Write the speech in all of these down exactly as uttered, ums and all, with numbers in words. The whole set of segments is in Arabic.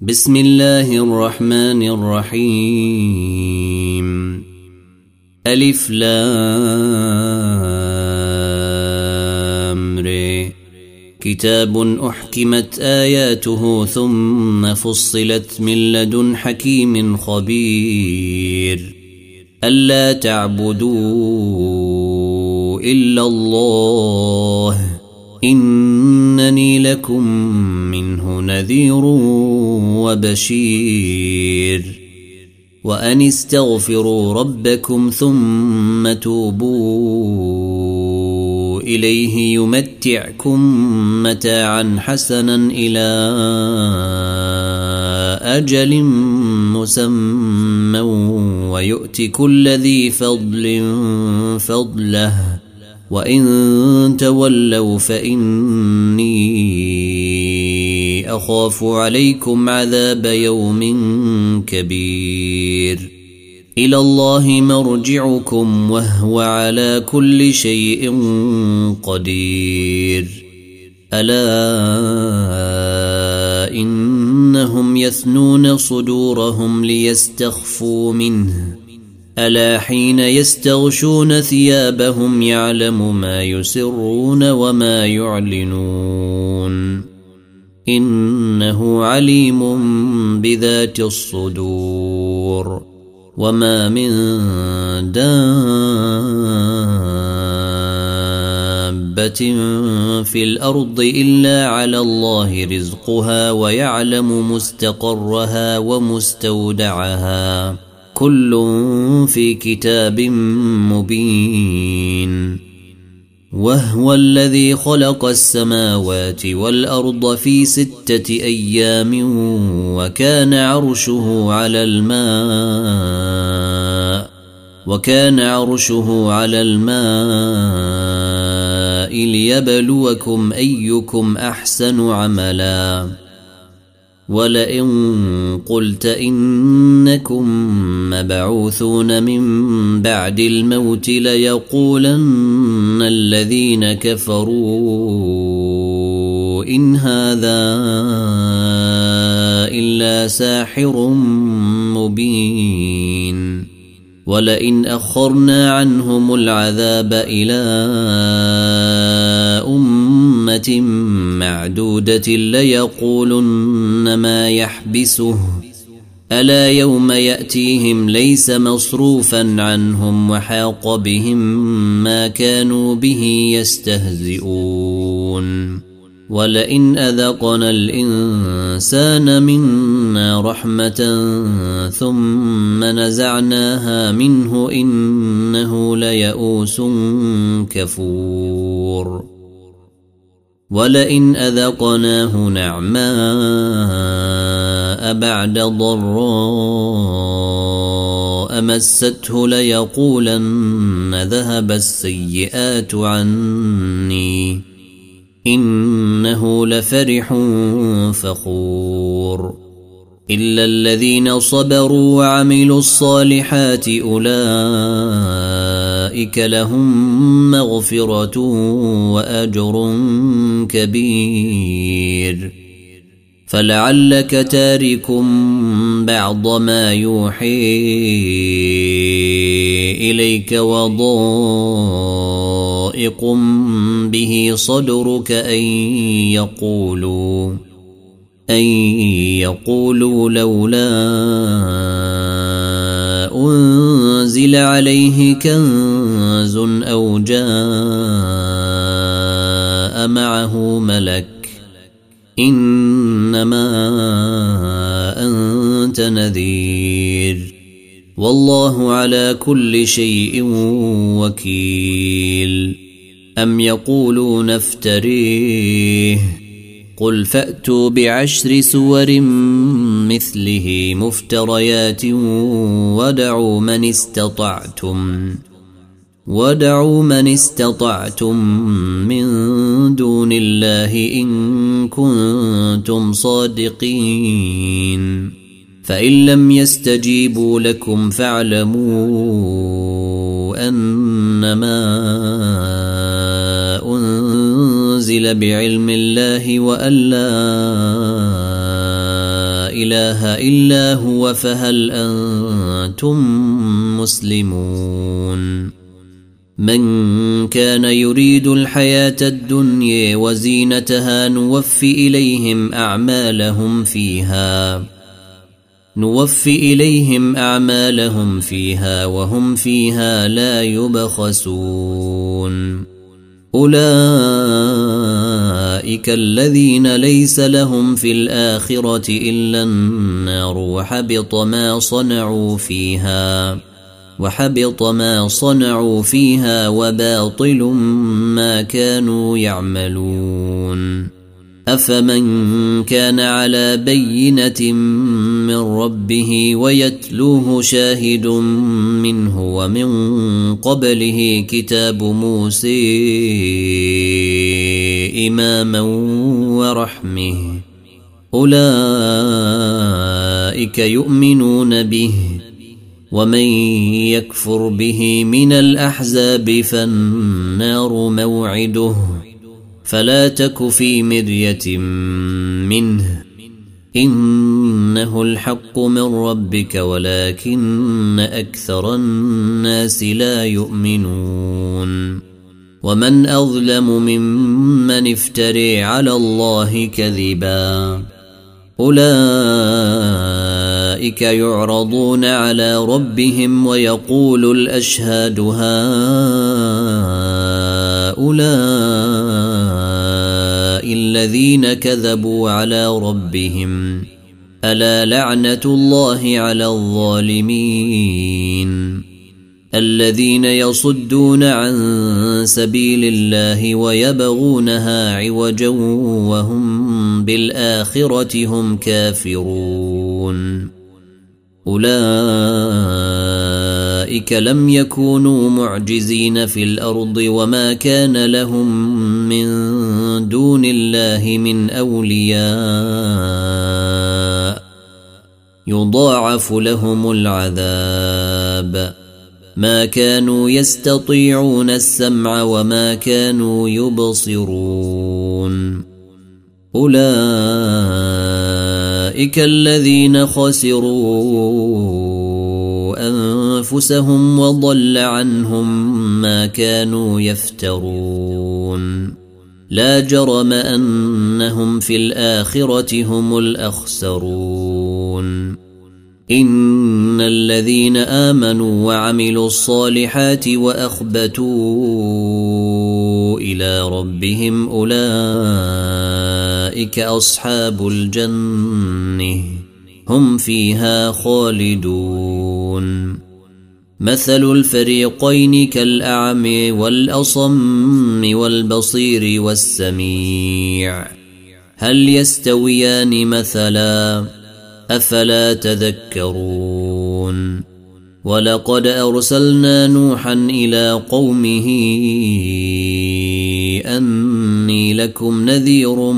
بسم الله الرحمن الرحيم. ألف لام ر. كتاب أحكمت آياته ثم فصلت من لدن حكيم خبير. ألا تعبدوا إلا الله إنني لكم منه نذير وبشير. وأن استغفروا ربكم ثم توبوا إليه يمتعكم متاعا حسنا إلى أجل مسمى ويؤت كل ذي فضل فضله وإن تولوا فإني أخاف عليكم عذاب يوم كبير. إلى الله مرجعكم وهو على كل شيء قدير. ألا إنهم يثنون صدورهم ليستخفوا منه ألا حين يستغشون ثيابهم يعلم ما يسرون وما يعلنون إنه عليم بذات الصدور. وما من دابة في الأرض إلا على الله رزقها ويعلم مستقرها ومستودعها كل في كتاب مبين. وهو الذي خلق السماوات والأرض في ستة أيام وكان عرشه على الماء وكان عرشه على الماء ليبلوكم أيكم أحسن عملا. ولئن قلت إنكم مبعوثون من بعد الموت ليقولن الذين كفروا إن هذا إلا ساحر مبين. ولئن أخرنا عنهم العذاب إلى أمة معدودة ليقولن ما يحبسه ألا يوم يأتيهم ليس مصروفا عنهم وحاق بهم ما كانوا به يستهزئون. ولئن أذقنا الإنسان منا رحمة ثم نزعناها منه إنه ليئوس كفور. ولئن أذقناه نعماء بعد ضراء مسته ليقولن ذهب السيئات عني إنه لفرح فخور. إلا الذين صبروا وعملوا الصالحات أولئك لهم مغفرة وأجر كبير. فلعلك تارك بعض ما يوحي إليك وضائق به صدرك أن يقولوا أن يقولوا لولا أنزل عليه كنز أو جاء معه ملك إنما أنت نذير والله على كل شيء وكيل. أم يقولون افتريه قل فأتوا بعشر سور مثله مفتريات ودعوا من استطعتم ودعوا من استطعتم من دون الله إن كنتم صادقين. فإن لم يستجيبوا لكم فاعلموا أنما أنزل بعلم الله وأن لا إله إلا هو فهل أنتم مسلمون من كان يريد الحياة الدنيا وزينتها نوفي إليهم أعمالهم فيها نوفي إليهم أعمالهم فيها وهم فيها لا يبخسون أولئك الذين ليس لهم في الآخرة إلا النار وحبط ما صنعوا فيها وحبط ما صنعوا فيها وباطل ما كانوا يعملون أفمن كان على بينة من ربه ويتلوه شاهد منه ومن قبله كتاب موسى إماما ورحمه أولئك يؤمنون به ومن يكفر به من الأحزاب فالنار موعده فلا تك في مرية منه إنه الحق من ربك ولكن أكثر الناس لا يؤمنون ومن أظلم ممن افتري على الله كذبا أولئك يعرضون على ربهم ويقول الأشهاد هؤلاء الذين كذبوا على ربهم ألا لعنة الله على الظالمين الذين يصدون عن سبيل الله ويبغونها عوجا وهم بالآخرة هم كافرون أولئك لم يكونوا معجزين في الأرض وما كان لهم من دون الله من أولياء يضاعف لهم العذاب ما كانوا يستطيعون السمع وما كانوا يبصرون أولئك الذين خسروا أنفسهم وضل عنهم ما كانوا يفترون لا جرم أنهم في الآخرة هم الأخسرون إن الذين آمنوا وعملوا الصالحات وأخبتوا إلى ربهم أولئك أصحاب الجنة هم فيها خالدون مثل الفريقين كالأعمى والأصم والبصير والسميع هل يستويان مثلا أفلا تذكرون ولقد أرسلنا نوحا إلى قومه أني لكم نذير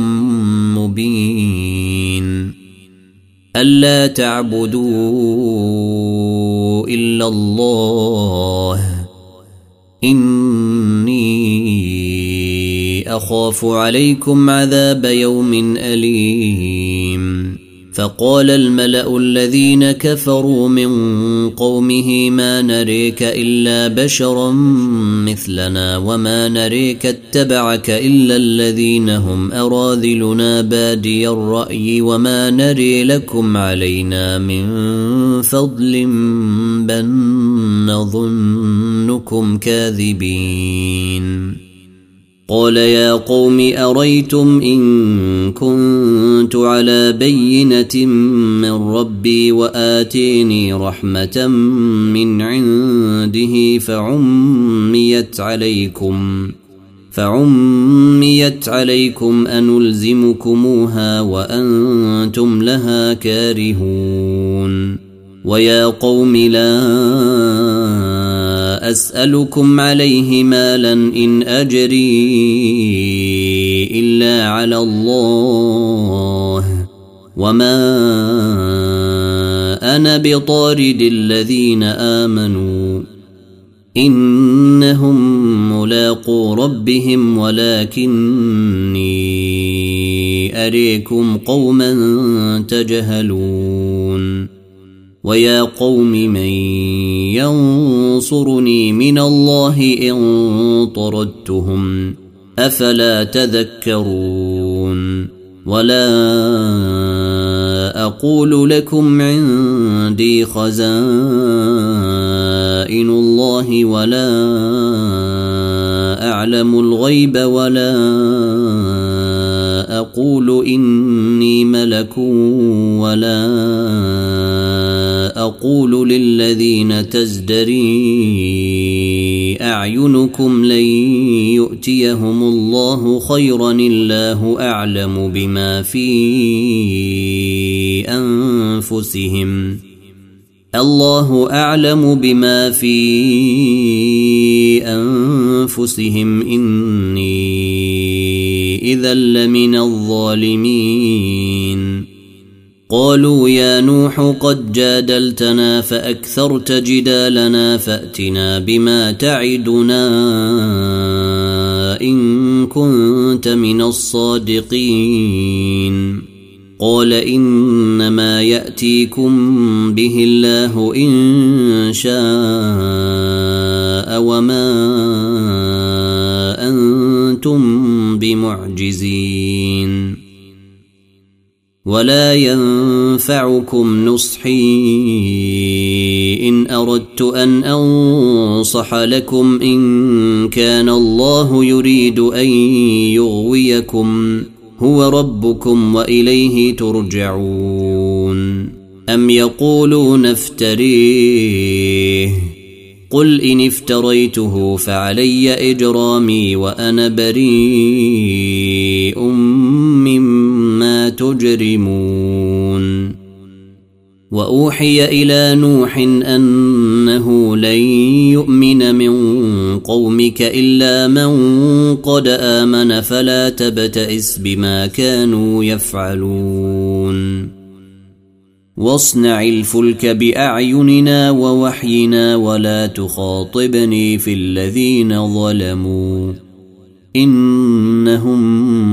مبين ألا تعبدوا إلا الله إني أخاف عليكم عذاب يوم أليم فقال الملأ الذين كفروا من قومه ما نريك إلا بشرا مثلنا وما نريك اتبعك إلا الذين هم أراذلنا بادي الرأي وما نري لكم علينا من فضل بل نظنكم كاذبين قال يا قوم أريتم إن كنت على بينة من ربي وآتيني رحمة من عنده فعميت عليكم فعميت عليكم أنلزمكموها وأنتم لها كارهون ويا قوم لا أسألكم عليه مالا إن أجري إلا على الله وما أنا بطارد الذين آمنوا إنهم ملاقو ربهم ولكني أريكم قوما تجهلون ويا قوم من ينصرني من الله إن طردتهم أفلا تذكرون ولا أقول لكم عندي خزائن الله ولا أعلم الغيب ولا أقول إني ملك ولا أقول للذين تزدري أعينكم لن يؤتيهم الله خيرا الله أعلم بما في أنفسهم الله أعلم بما في أنفسهم إني إذا لمن الظالمين قالوا يا نوح قد جادلتنا فأكثرت جدالنا فأتنا بما تعدنا إن كنت من الصادقين قال إنما يأتيكم به الله إن شاء وما أنتم بمعجزين ولا ينفعكم نصحي إن أردت أن أنصح لكم إن كان الله يريد أن يغويكم هو ربكم وإليه ترجعون أم يقولون افتريه قل إن افتريته فعلي إجرامي وأنا بريء مما تجرمون وأوحي إلى نوح أنه لن يؤمن من قومك إلا من قد آمن فلا تبتئس بما كانوا يفعلون واصنع الفلك بأعيننا ووحينا ولا تخاطبني في الذين ظلموا إنهم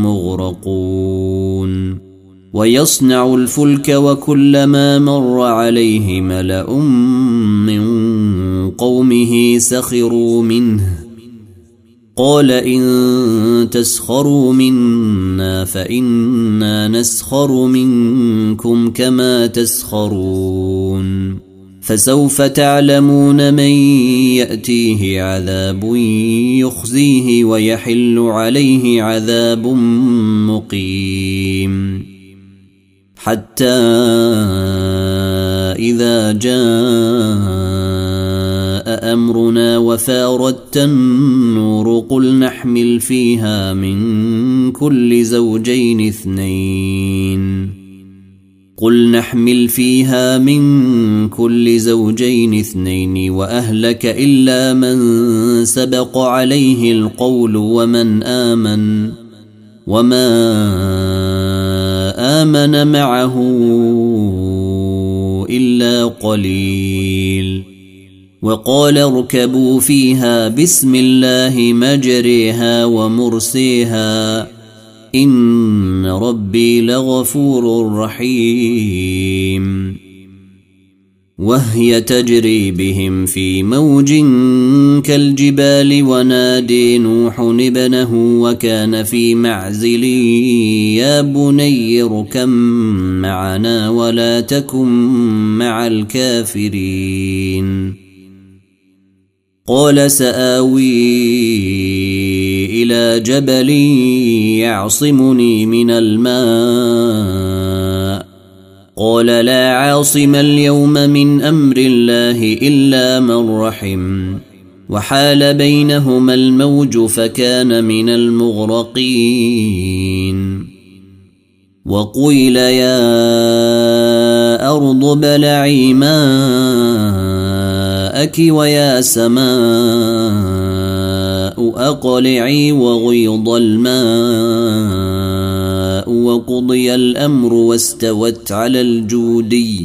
مغرقون ويصنع الفلك وكلما مر عليه ملأ من قومه سخروا منه قال إن تسخروا منا فإنا نسخر منكم كما تسخرون فسوف تعلمون من يأتيه عذاب يخزيه ويحل عليه عذاب مقيم حتى إذا جاء أمرنا وفاردت النور قل نحمل فيها من كل زوجين اثنين قل نحمل فيها من كل زوجين اثنين وأهلك إلا من سبق عليه القول ومن آمن وما آمن معه إلا قليل وقال اركبوا فيها بسم الله مجريها ومرسيها إن ربي لغفور رحيم وهي تجري بهم في موج كالجبال ونادي نوح ابنه وكان في معزل يا بني اركب معنا ولا تكن مع الكافرين قال سآوي إلى جبل يعصمني من الماء قال لا عاصم اليوم من أمر الله إلا من رحم وحال بينهما الموج فكان من المغرقين وقيل يا أرض ابلعي ماءك ويا سماء أقلعي وغيض الماء وقضي الأمر واستوت على الجودي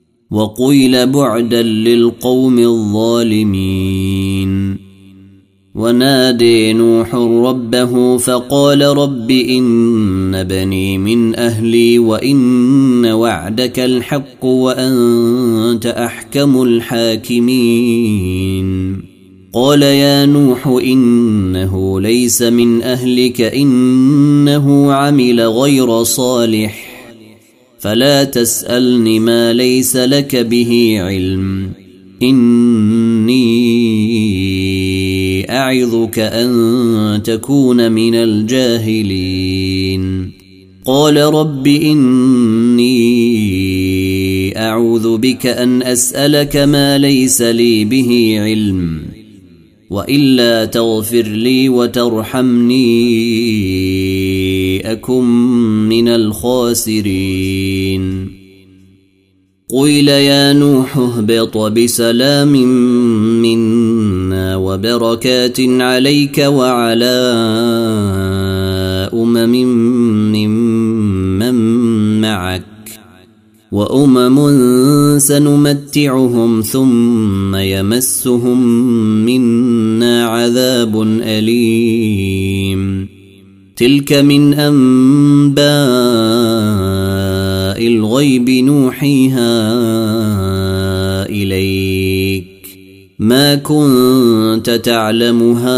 وقيل بعدا للقوم الظالمين ونادي نوح ربه فقال رب إن بني من أهلي وإن وعدك الحق وأنت أحكم الحاكمين قال يا نوح إنه ليس من أهلك إنه عمل غير صالح فلا تسألني ما ليس لك به علم إني أعظك أن تكون من الجاهلين قال رب إني أعوذ بك أن أسألك ما ليس لي به علم وإلا تغفر لي وترحمني أكن من الخاسرين قيل يا نوح اهبط بسلام منا وبركات عليك وعلى أمم ممن معك وأمم سنمتعهم ثم يمسهم منا عذاب أليم تلك من أنباء الغيب نوحيها إليك ما كنت تعلمها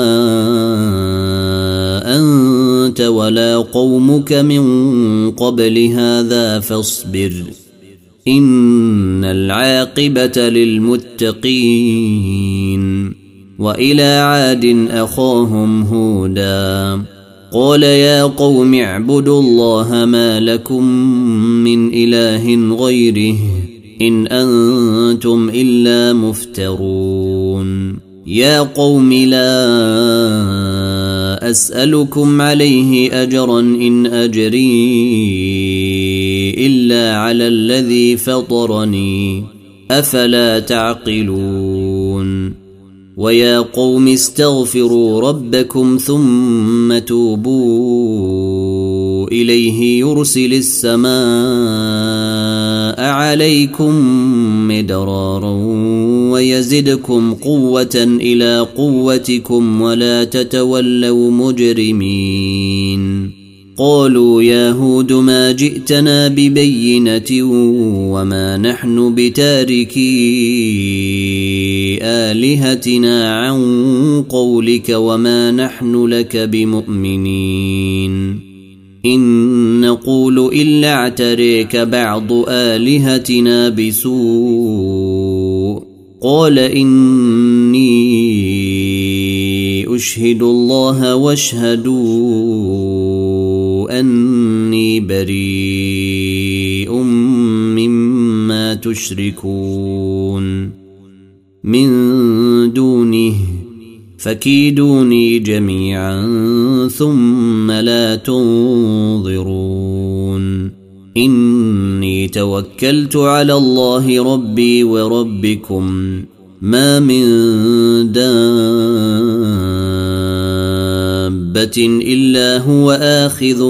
أنت ولا قومك من قبل هذا فاصبر إن العاقبة للمتقين وإلى عاد أخاهم هودا قال يا قوم اعبدوا الله ما لكم من إله غيره إن أنتم إلا مفترون يا قوم لا أسألكم عليه أجرا إن أجري إلا على الذي فطرني أفلا تعقلون ويا قوم استغفروا ربكم ثم توبوا إليه يرسل السماء عليكم مدرارا ويزدكم قوة إلى قوتكم ولا تتولوا مجرمين قالوا يا هود ما جئتنا ببينة وما نحن بتاركي آلهتنا عن قولك وما نحن لك بمؤمنين إن نقول إلا اعتريك بعض آلهتنا بسوء قال إني أشهد الله واشهدوا أني بريء مما تشركون من دونه فكيدوني جميعا ثم لا تنظرون إني توكلت على الله ربي وربكم ما من دابة إلا هو آخذ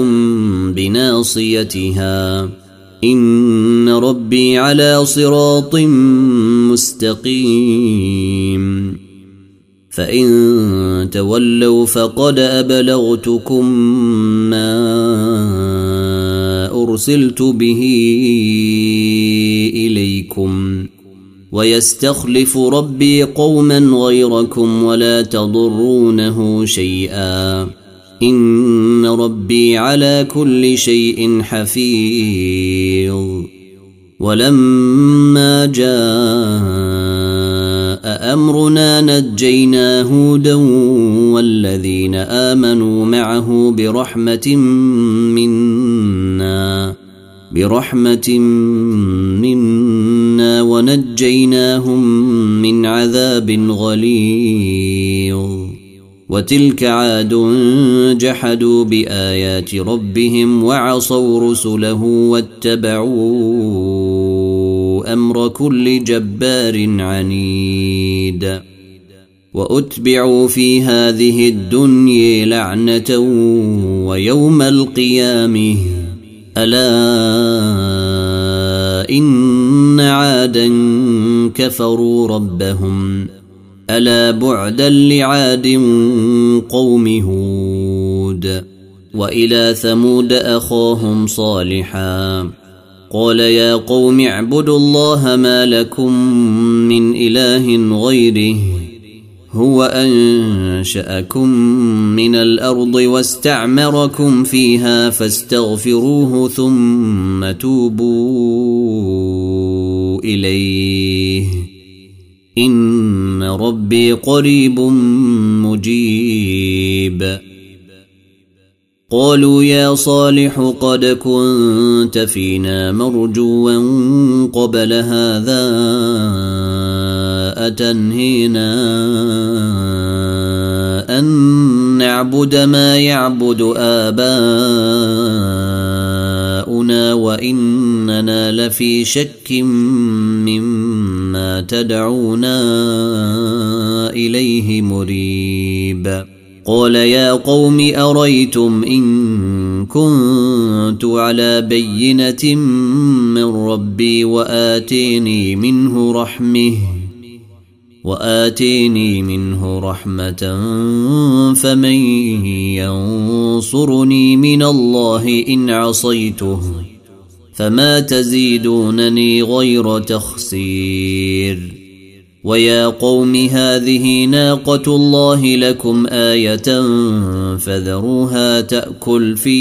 بناصيتها إن ربي على صراط مستقيم فإن تولوا فقد أبلغتكم ما أرسلت به إليكم ويستخلف ربي قوما غيركم ولا تضرونه شيئا إن ربي على كل شيء حفيظ ولما جاء أمرنا نجينا هودا والذين آمنوا معه برحمة منا برحمة منا ونجيناهم من عذاب غليظ وتلك عاد جحدوا بآيات ربهم وعصوا رسله واتبعوا أمر كل جبار عنيد وأتبعوا في هذه الدنيا لعنة ويوم القيامة ألا إن عادا كفروا ربهم ألا بعدا لعاد قوم هود. وإلى ثمود أخاهم صالحا قال يا قوم اعبدوا الله ما لكم من إله غيره هو أنشأكم من الأرض واستعمركم فيها فاستغفروه ثم توبوا إليه إن ربي قريب مجيب. قالوا يا صالح قد كنت فينا مرجوا قبل هذا أتنهينا أن نعبد ما يعبد آباؤنا وإننا لفي شك مما تدعونا إليه مريب. قال يا قوم أريتم إن كنت على بينة من ربي وآتيني منه رحمه وآتيني منه رحمة فمن ينصرني من الله إن عصيته فما تزيدونني غير تخسير. ويا قوم هذه ناقة الله لكم آية فذروها تأكل في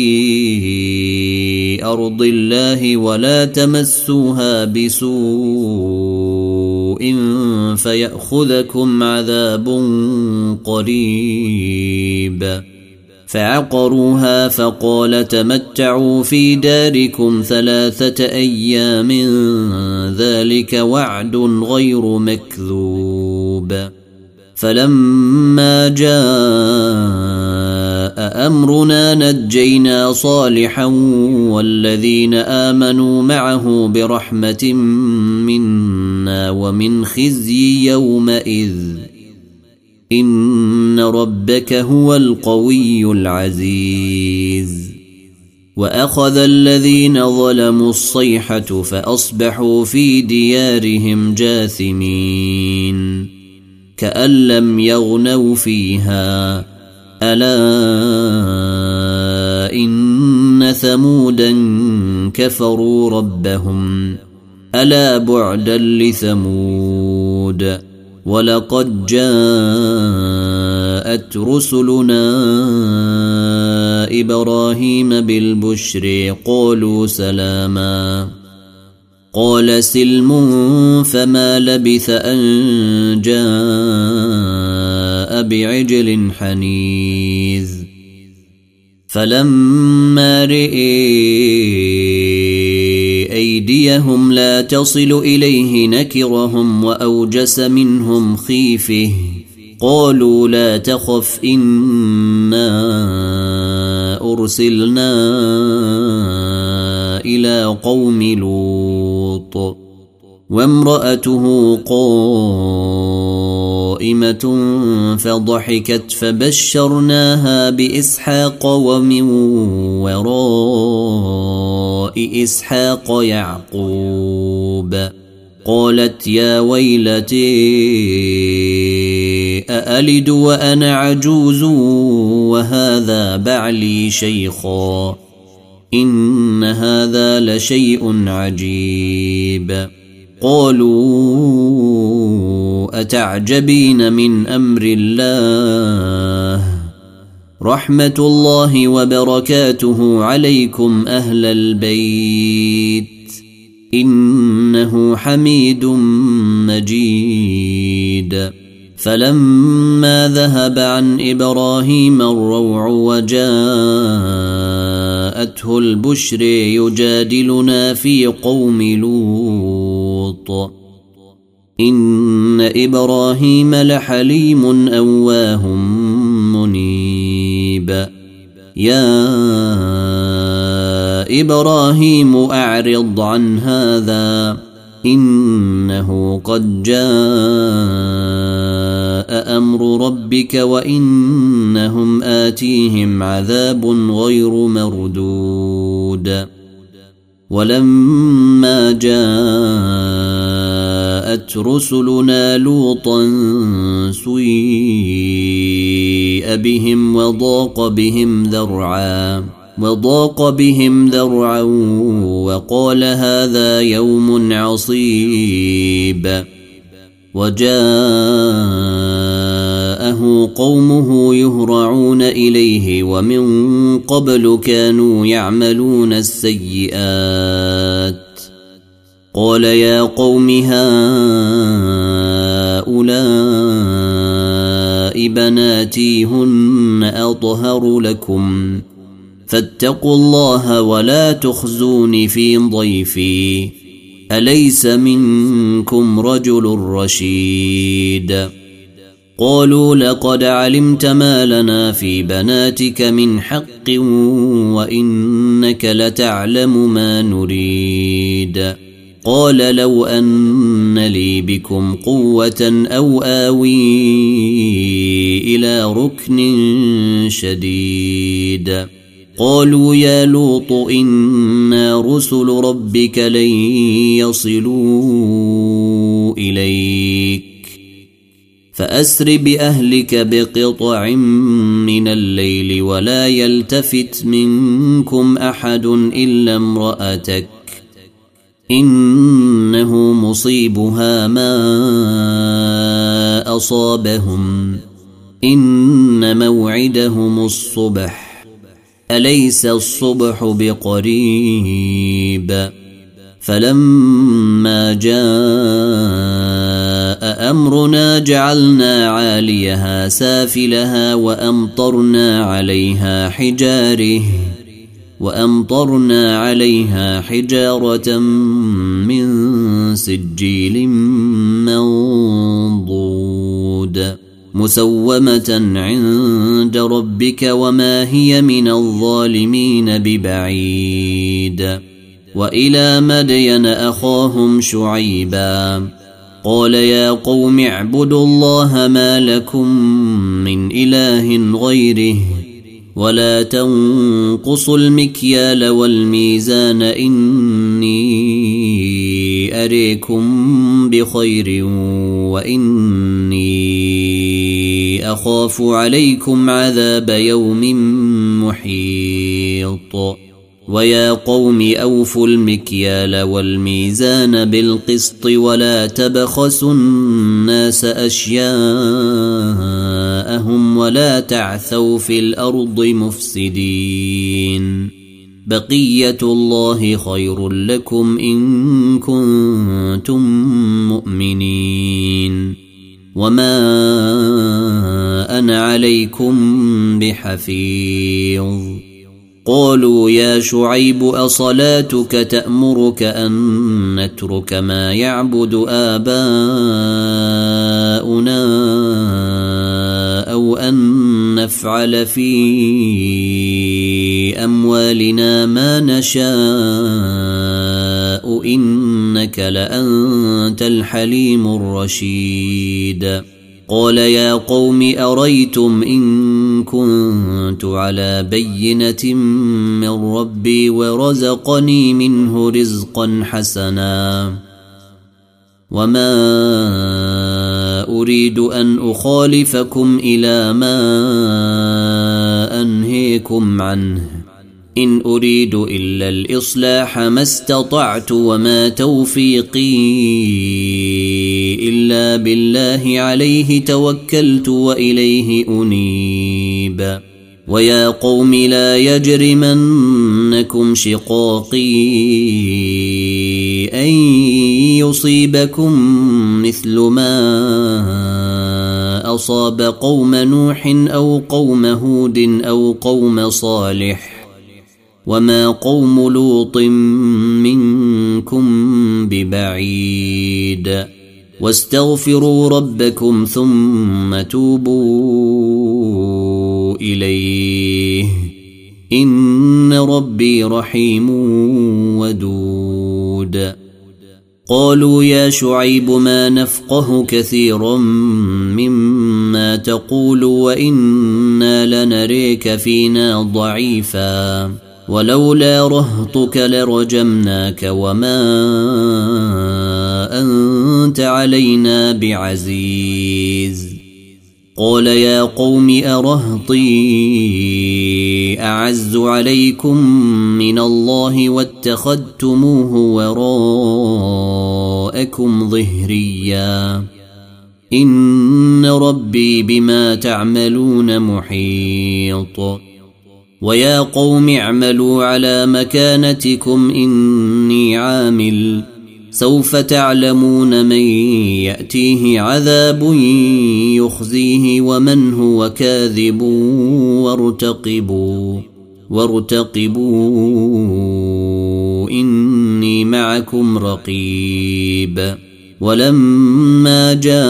أرض الله ولا تمسوها بسوء فيأخذكم عذاب قريب. فعقروها فقال تمتعوا في داركم ثلاثة أيام ذلك وعد غير مكذوب. فلما جاء أمرنا نجينا صالحا والذين آمنوا معه برحمة منا ومن خزي يومئذ إن ربك هو القوي العزيز. وأخذ الذين ظلموا الصيحة فأصبحوا في ديارهم جاثمين كأن لم يغنوا فيها ألا إن ثمودا كفروا ربهم ألا بعدا لثمود. ولقد جاءت رسلنا إبراهيم بالبشر قالوا سلاما قال سلم فما لبث أن جاء بعجل حنيذ. فلما رئي أيديهم لا تصل إليه نكرهم وأوجس منهم خيفه قالوا لا تخف إنا أرسلنا إلى قوم لوط وامرأته قائمة فضحكت فبشرناها بإسحاق ومن وراء إسحاق يعقوب. قالت يا ويلتي أألد وأنا عجوز وهذا بعلي شيخا إن هذا لشيء عجيب. قالوا أتعجبين من أمر الله رحمة الله وبركاته عليكم أهل البيت إنه حميد مجيد. فلما ذهب عن إبراهيم الروع وجاءته البشر يجادلنا في قوم لوط إن إبراهيم لحليم أواه منيب. يا إبراهيم أعرض عن هذا إنه قد جاء أمر ربك وإنهم آتيهم عذاب غير مردود. ولما جاءت كذبت رسلنا لوطا سيء بهم وضاق بهم ذرعا وضاق بهم ذرعا وقال هذا يوم عصيب وجاءه قومه يهرعون إليه ومن قبل كانوا يعملون السيئات قال يا قوم هؤلاء بناتي هن أطهر لكم فاتقوا الله ولا تخزون في ضيفي أليس منكم رجل رشيد قالوا لقد علمت ما لنا في بناتك من حق وإنك لتعلم ما نريد قال لو أن لي بكم قوة أو آوي إلى ركن شديد قالوا يا لوط إنا رسل ربك لن يصلوا إليك فأسر بأهلك بقطع من الليل ولا يلتفت منكم أحد إلا امرأتك إنه مصيبها ما أصابهم إن موعدهم الصبح أليس الصبح بقريب فلما جاء أمرنا جعلنا عاليها سافلها وأمطرنا عليها حجاره وأمطرنا عليها حجارة من سجيل منضود مسومة عند ربك وما هي من الظالمين ببعيد وإلى مدين أخاهم شعيبا قال يا قوم اعبدوا الله ما لكم من إله غيره ولا تنقصوا المكيال والميزان إني أريكم بخير وإني أخاف عليكم عذاب يوم محيط ويا قوم أوفوا المكيال والميزان بالقسط ولا تبخسوا الناس أشياءهم ولا تعثوا في الأرض مفسدين بقية الله خير لكم إن كنتم مؤمنين وما أنا عليكم بحفيظ قالوا يا شعيب أصلاتك تأمرك أن نترك ما يعبد آباؤنا أو أن نفعل في أموالنا ما نشاء إنك لأنت الحليم الرشيد قال يا قوم أريتم إن كنت على بينة من ربي ورزقني منه رزقا حسنا وما أريد أن أخالفكم إلى ما أنهيكم عنه إن أريد إلا الإصلاح ما استطعت وما توفيقي إلا بالله عليه توكلت وإليه أنيب ويا قوم لا يجرمنكم شقاقي أن يصيبكم مثل ما أصاب قوم نوح أو قوم هود أو قوم صالح وما قوم لوط منكم ببعيد واستغفروا ربكم ثم توبوا إليه إن ربي رحيم ودود قالوا يا شعيب ما نفقه كثيرا مما تقول وإنا لنريك فينا ضعيفا ولولا رهطك لرجمناك وما أنت علينا بعزيز. قال يا قوم أرهطي أعز عليكم من الله واتخذتموه وراءكم ظهريا إن ربي بما تعملون محيط. ويا قوم اعملوا على مكانتكم إني عامل سوف تعلمون من يأتيه عذاب يخزيه ومن هو كاذب وارتقبوا وارتقبوا إني معكم رقيب. ولما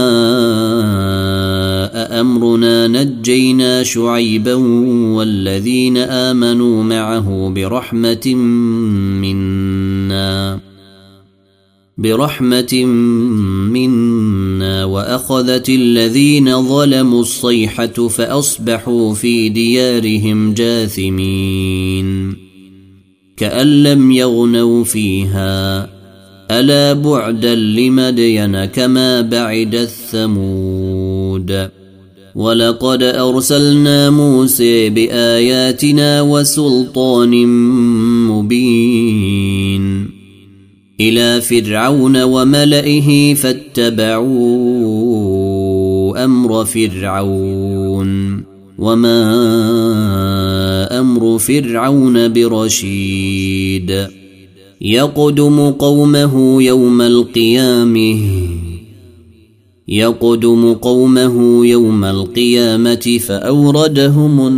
جاء أمرنا نجينا شعيبا والذين آمنوا معه برحمة منا برحمة منا وأخذت الذين ظلموا الصيحة فأصبحوا في ديارهم جاثمين كأن لم يغنوا فيها ألا بعدا لمدين كما بعدت ثمود. ولقد أرسلنا موسى بآياتنا وسلطان مبين إلى فرعون وملئه فاتبعوا أمر فرعون وما أمر فرعون برشيد. يقدم قومه يوم القيامة يقدم قومه يوم القيامة فأوردهم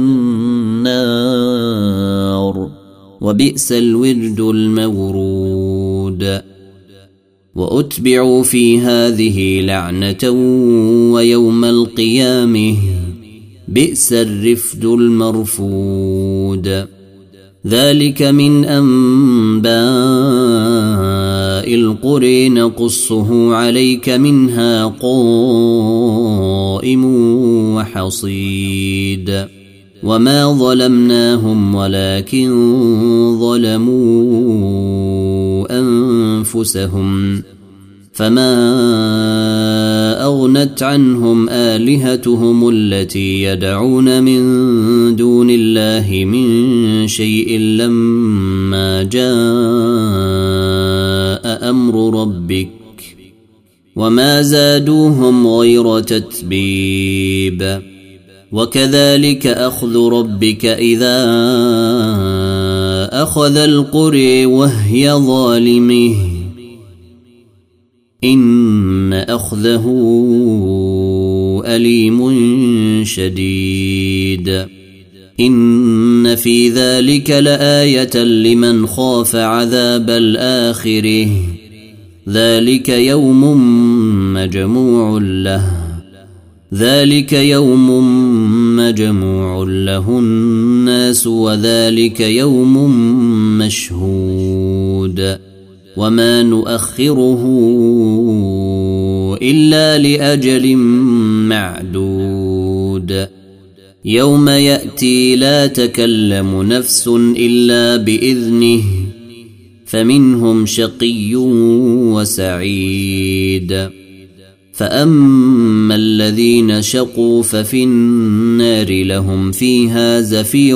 النار وبئس الورد المورود. وأتبعوا في هذه لعنة ويوم القيامة بئس الرفد المرفود. ذلك من أنباء القرى نقصه عليك منها قائم وحصيد. وما ظلمناهم ولكن ظلموا أنفسهم فما أغنت عنهم آلهتهم التي يدعون من دون الله من شيء لما جاء أمر ربك وما زادوهم غير تتبيب. وكذلك أخذ ربك إذا أخذ القرى وهي ظالمة إن أخذه أليم شديد. إن في ذلك لآية لمن خاف عذاب الآخرة ذلك يوم مجموع له ذلك يوم مجموع له الناس وذلك يوم مشهود. وما نؤخره إلا لأجل معدود. يوم يأتي لا تكلم نفس إلا بإذنه فمنهم شقي وسعيد. فأما الذين شقوا ففي النار لهم فيها زفير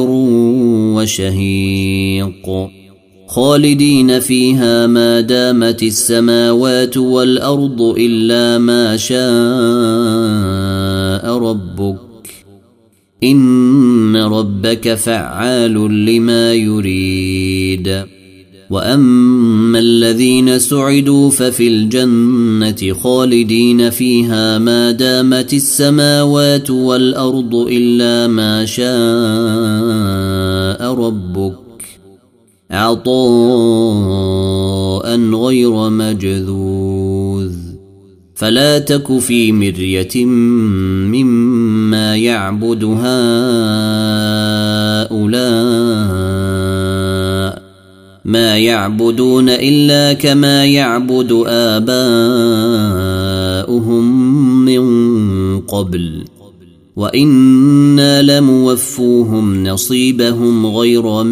وشهيق خالدين فيها ما دامت السماوات والأرض إلا ما شاء ربك إن ربك فعال لما يريد. وأما الذين سعدوا ففي الجنة خالدين فيها ما دامت السماوات والأرض إلا ما شاء ربك عطاء غير مجذوذ. فلا تك في مرية مما يعبد هؤلاء ما يعبدون إلا كما يعبد آباؤهم من قبل وإنا لموفوهم نصيبهم غير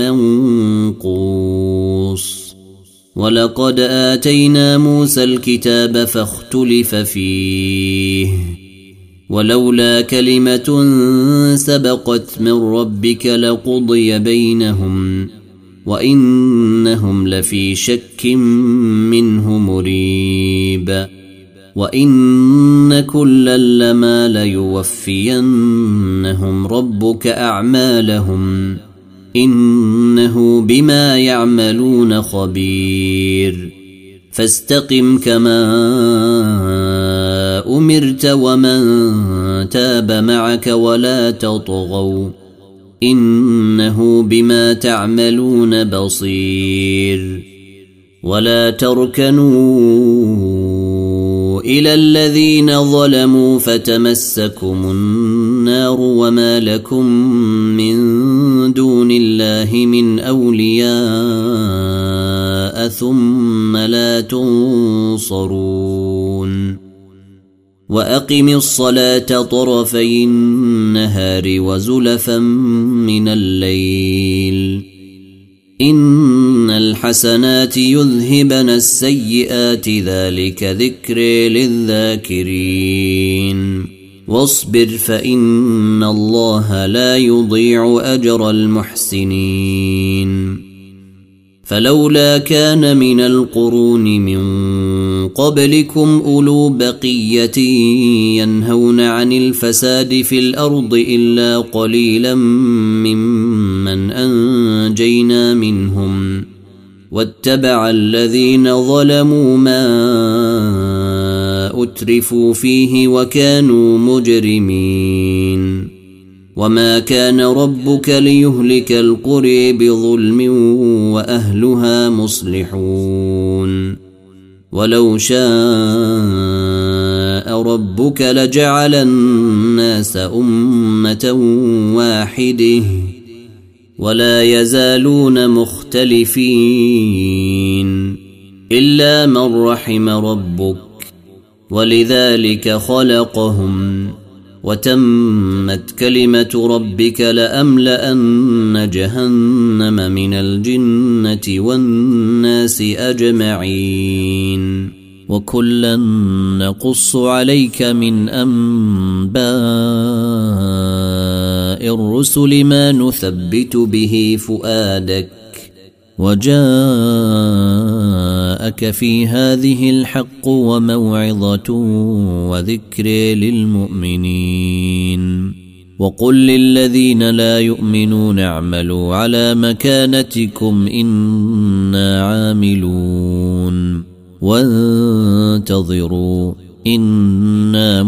منقوص ولقد آتينا موسى الكتاب فاختلف فيه ولولا كلمة سبقت من ربك لقضي بينهم وإنهم لفي شك منه مريب وإن كلا لما ليوفينهم ربك أعمالهم إنه بما يعملون خبير فاستقم كما أمرت ومن تاب معك ولا تطغوا إنه بما تعملون بصير ولا تركنوا إلى الذين ظلموا فتمسكم النار وما لكم من دون الله من أولياء ثم لا تنصرون وأقم الصلاة طرفي النهار وزلفا من الليل إن الحسنات يذهبن السيئات ذلك ذكر للذاكرين واصبر فإن الله لا يضيع أجر المحسنين فلولا كان من القرون من قبلكم أولو بقية ينهون عن الفساد في الأرض إلا قليلا ممن أنجينا منهم واتبع الذين ظلموا ما أترفوا فيه وكانوا مجرمين وما كان ربك ليهلك القرى بظلم وأهلها مصلحون ولو شاء ربك لجعل الناس أمة واحدة ولا يزالون مختلفين إلا من رحم ربك ولذلك خلقهم وتمت كلمة ربك لأملأن جهنم من الجنة والناس أجمعين وكلا نقص عليك من أنباء الرسل ما نثبت به فؤادك وجاءك في هذه الحق وموعظة وذكر للمؤمنين وقل للذين لا يؤمنون اعملوا على مكانتكم إنا عاملون وانتظروا إنا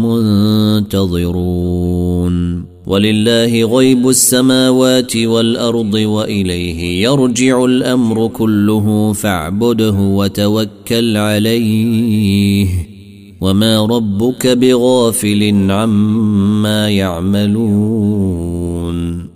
منتظرون ولله غيب السماوات والأرض وإليه يرجع الأمر كله فاعبده وتوكل عليه وما ربك بغافل عما يعملون